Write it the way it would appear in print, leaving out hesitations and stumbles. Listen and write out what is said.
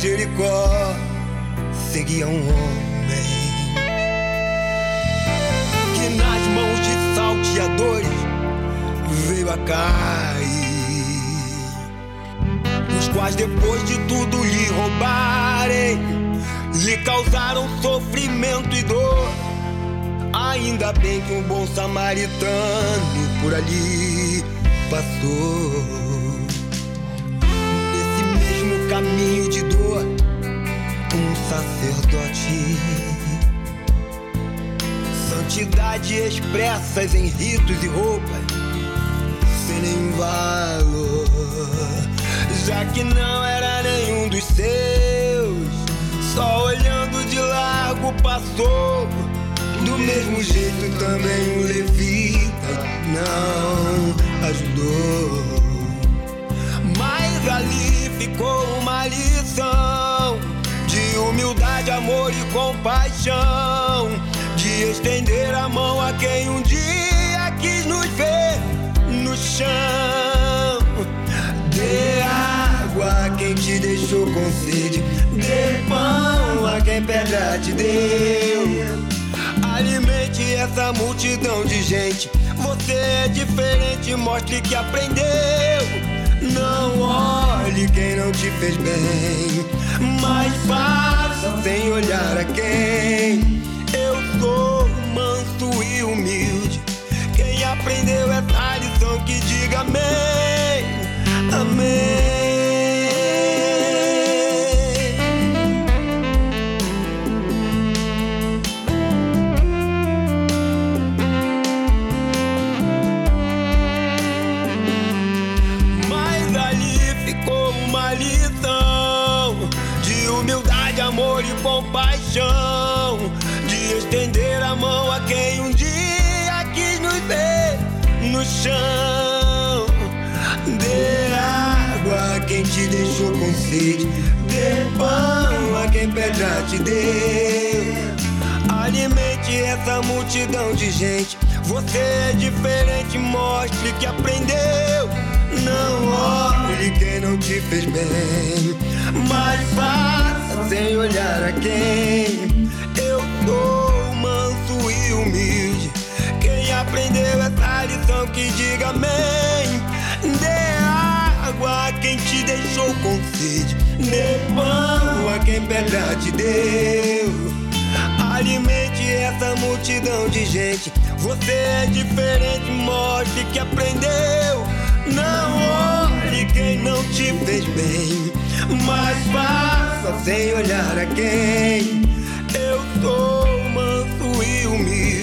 Jericó seguia um homem que nas mãos de salteadores veio a cair, os quais depois de tudo lhe roubarem, lhe causaram sofrimento e dor. Ainda bem que um bom samaritano por ali passou. Nesse mesmo caminho de dor, um sacerdote, santidade expressas em ritos e roupas, sem nenhum valor, já que não era nenhum dos seus, só olhando de largo passou. Do mesmo jeito também o levita não ajudou, mas ali ficou uma lição de humildade, amor e compaixão, de estender a mão a quem um dia quis nos ver no chão. Dê água a quem te deixou com sede, dê pão a quem pedra te deu. Alimente essa multidão de gente. Você é diferente, mostre que aprendeu. Não olhe quem não te fez bem, mas faça sem olhar a quem. Eu sou manso e humilde. Quem aprendeu essa lição que diga amém, amém. De humildade, amor e compaixão, de estender a mão a quem um dia quis nos ver no chão. Dê água a quem te deixou com sede, dê pão a quem pedra te deu. Alimente essa multidão de gente. Você é diferente, mostre que aprendeu. Não olhe quem não te fez bem, mas faça sem olhar a quem. Eu sou manso e humilde. Quem aprendeu essa lição que diga amém. Dê água a quem te deixou com sede, dê pão a quem pedra te deu. Alimente essa multidão de gente. Você é diferente, mostre que aprendeu. Não olhe quem não te fez bem, mas faça sem olhar a quem. Eu sou manso e humilde.